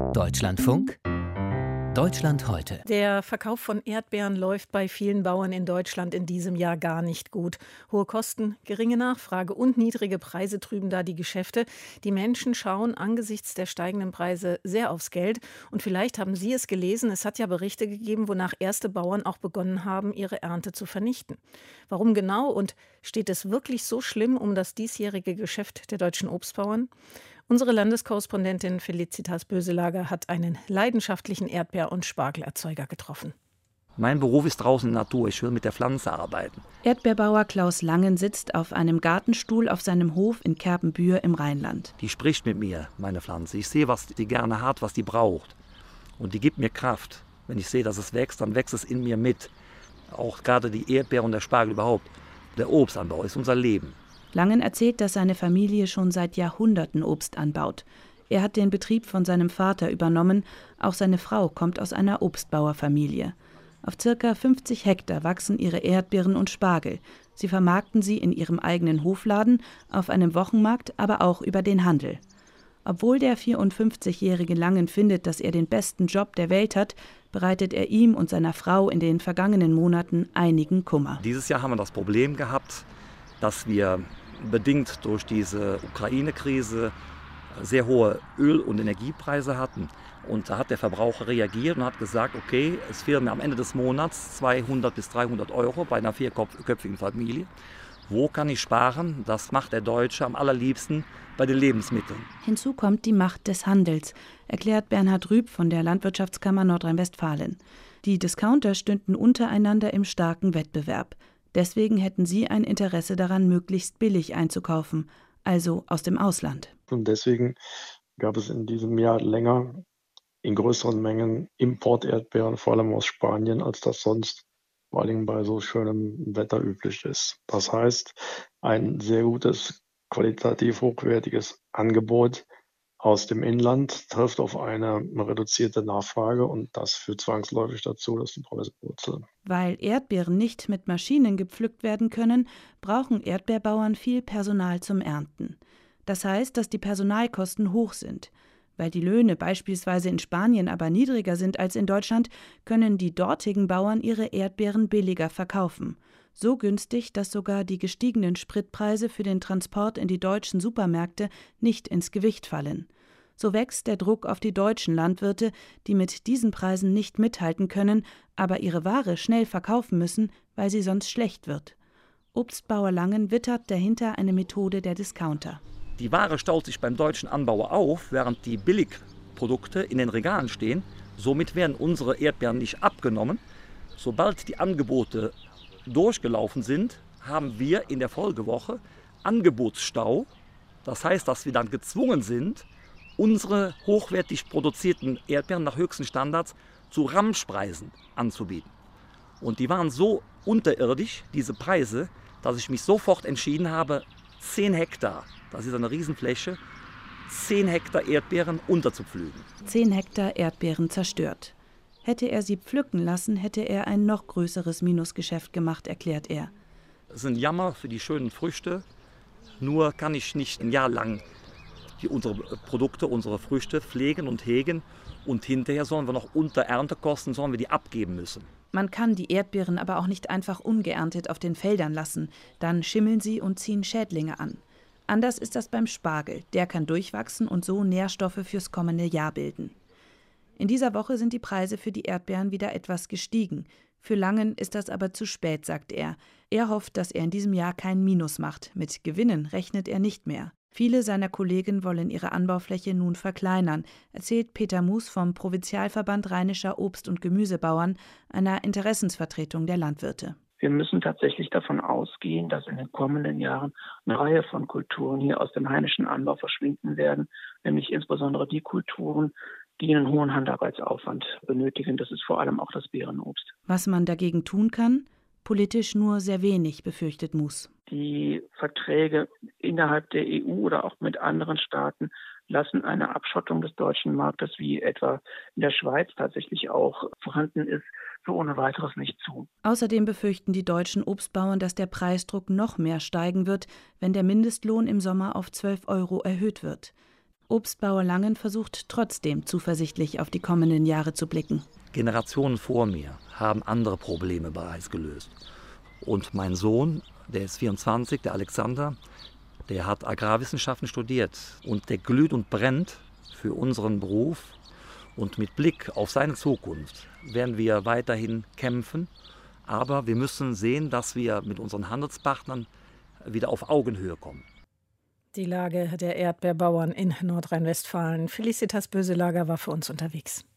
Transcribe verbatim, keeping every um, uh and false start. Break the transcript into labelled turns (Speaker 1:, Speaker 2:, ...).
Speaker 1: Deutschlandfunk Deutschland heute.
Speaker 2: Der Verkauf von Erdbeeren läuft bei vielen Bauern in Deutschland in diesem Jahr gar nicht gut. Hohe Kosten, geringe Nachfrage und niedrige Preise trüben da die Geschäfte. Die Menschen schauen angesichts der steigenden Preise sehr aufs Geld. Und vielleicht haben Sie es gelesen, es hat ja Berichte gegeben, wonach erste Bauern auch begonnen haben, ihre Ernte zu vernichten. Warum genau und steht es wirklich so schlimm um das diesjährige Geschäft der deutschen Obstbauern? Unsere Landeskorrespondentin Felicitas Böselager hat einen leidenschaftlichen Erdbeer- und Spargelerzeuger getroffen.
Speaker 3: Mein Beruf ist draußen in der Natur, ich will mit der Pflanze arbeiten.
Speaker 4: Erdbeerbauer Klaus Langen sitzt auf einem Gartenstuhl auf seinem Hof in Kerpenbühr im Rheinland.
Speaker 3: Die spricht mit mir, meine Pflanze. Ich sehe, was die gerne hat, was die braucht. Und die gibt mir Kraft. Wenn ich sehe, dass es wächst, dann wächst es in mir mit. Auch gerade die Erdbeer und der Spargel überhaupt. Der Obstanbau ist unser Leben.
Speaker 4: Langen erzählt, dass seine Familie schon seit Jahrhunderten Obst anbaut. Er hat den Betrieb von seinem Vater übernommen. Auch seine Frau kommt aus einer Obstbauerfamilie. Auf circa fünfzig Hektar wachsen ihre Erdbeeren und Spargel. Sie vermarkten sie in ihrem eigenen Hofladen, auf einem Wochenmarkt, aber auch über den Handel. Obwohl der vierundfünfzigjährige Langen findet, dass er den besten Job der Welt hat, bereitet er ihm und seiner Frau in den vergangenen Monaten einigen Kummer.
Speaker 3: Dieses Jahr haben wir das Problem gehabt, dass wir bedingt durch diese Ukraine-Krise sehr hohe Öl- und Energiepreise hatten. Und da hat der Verbraucher reagiert und hat gesagt, okay, es fehlen mir am Ende des Monats zweihundert bis dreihundert Euro bei einer vierköpfigen Familie. Wo kann ich sparen? Das macht der Deutsche am allerliebsten bei den Lebensmitteln.
Speaker 4: Hinzu kommt die Macht des Handels, erklärt Bernhard Rüb von der Landwirtschaftskammer Nordrhein-Westfalen. Die Discounter stünden untereinander im starken Wettbewerb. Deswegen hätten sie ein Interesse daran, möglichst billig einzukaufen, also aus dem Ausland.
Speaker 5: Und deswegen gab es in diesem Jahr länger in größeren Mengen Import-Erdbeeren, vor allem aus Spanien, als das sonst vor allem bei so schönem Wetter üblich ist. Das heißt, ein sehr gutes, qualitativ hochwertiges Angebot aus dem Inland trifft auf eine reduzierte Nachfrage und das führt zwangsläufig dazu, dass die Preise purzeln.
Speaker 4: Weil Erdbeeren nicht mit Maschinen gepflückt werden können, brauchen Erdbeerbauern viel Personal zum Ernten. Das heißt, dass die Personalkosten hoch sind. Weil die Löhne beispielsweise in Spanien aber niedriger sind als in Deutschland, können die dortigen Bauern ihre Erdbeeren billiger verkaufen. So günstig, dass sogar die gestiegenen Spritpreise für den Transport in die deutschen Supermärkte nicht ins Gewicht fallen. So wächst der Druck auf die deutschen Landwirte, die mit diesen Preisen nicht mithalten können, aber ihre Ware schnell verkaufen müssen, weil sie sonst schlecht wird. Obstbauer Langen wittert dahinter eine Methode der Discounter.
Speaker 3: Die Ware staut sich beim deutschen Anbauer auf, während die Billigprodukte in den Regalen stehen. Somit werden unsere Erdbeeren nicht abgenommen. Sobald die Angebote durchgelaufen sind, haben wir in der Folgewoche Angebotsstau. Das heißt, dass wir dann gezwungen sind, unsere hochwertig produzierten Erdbeeren nach höchsten Standards zu Ramschpreisen anzubieten. Und die waren so unterirdisch, diese Preise, dass ich mich sofort entschieden habe, zehn Hektar, das ist eine Riesenfläche, zehn Hektar Erdbeeren unterzupflügen.
Speaker 4: zehn Hektar Erdbeeren zerstört. Hätte er sie pflücken lassen, hätte er ein noch größeres Minusgeschäft gemacht, erklärt er.
Speaker 3: Es ist ein Jammer für die schönen Früchte, nur kann ich nicht ein Jahr lang die, unsere Produkte, unsere Früchte pflegen und hegen und hinterher sollen wir noch unter Erntekosten, sollen wir die abgeben müssen.
Speaker 4: Man kann die Erdbeeren aber auch nicht einfach ungeerntet auf den Feldern lassen, dann schimmeln sie und ziehen Schädlinge an. Anders ist das beim Spargel, der kann durchwachsen und so Nährstoffe fürs kommende Jahr bilden. In dieser Woche sind die Preise für die Erdbeeren wieder etwas gestiegen. Für Langen ist das aber zu spät, sagt er. Er hofft, dass er in diesem Jahr kein Minus macht. Mit Gewinnen rechnet er nicht mehr. Viele seiner Kollegen wollen ihre Anbaufläche nun verkleinern, erzählt Peter Mus vom Provinzialverband Rheinischer Obst- und Gemüsebauern, einer Interessensvertretung der Landwirte.
Speaker 6: Wir müssen tatsächlich davon ausgehen, dass in den kommenden Jahren eine Reihe von Kulturen hier aus dem heimischen Anbau verschwinden werden, nämlich insbesondere die Kulturen, die einen hohen Handarbeitsaufwand benötigen. Das ist vor allem auch das Beerenobst.
Speaker 4: Was man dagegen tun kann? Politisch nur sehr wenig, befürchtet Mus.
Speaker 6: Die Verträge innerhalb der E U oder auch mit anderen Staaten lassen eine Abschottung des deutschen Marktes, wie etwa in der Schweiz tatsächlich auch vorhanden ist, so ohne weiteres nicht zu.
Speaker 4: Außerdem befürchten die deutschen Obstbauern, dass der Preisdruck noch mehr steigen wird, wenn der Mindestlohn im Sommer auf zwölf Euro erhöht wird. Obstbauer Langen versucht trotzdem zuversichtlich auf die kommenden Jahre zu blicken.
Speaker 3: Generationen vor mir haben andere Probleme bereits gelöst. Und mein Sohn, der ist vierundzwanzig, der Alexander, der hat Agrarwissenschaften studiert und der glüht und brennt für unseren Beruf. Und mit Blick auf seine Zukunft werden wir weiterhin kämpfen. Aber wir müssen sehen, dass wir mit unseren Handelspartnern wieder auf Augenhöhe kommen.
Speaker 2: Die Lage der Erdbeerbauern in Nordrhein-Westfalen. Felicitas Böselager war für uns unterwegs.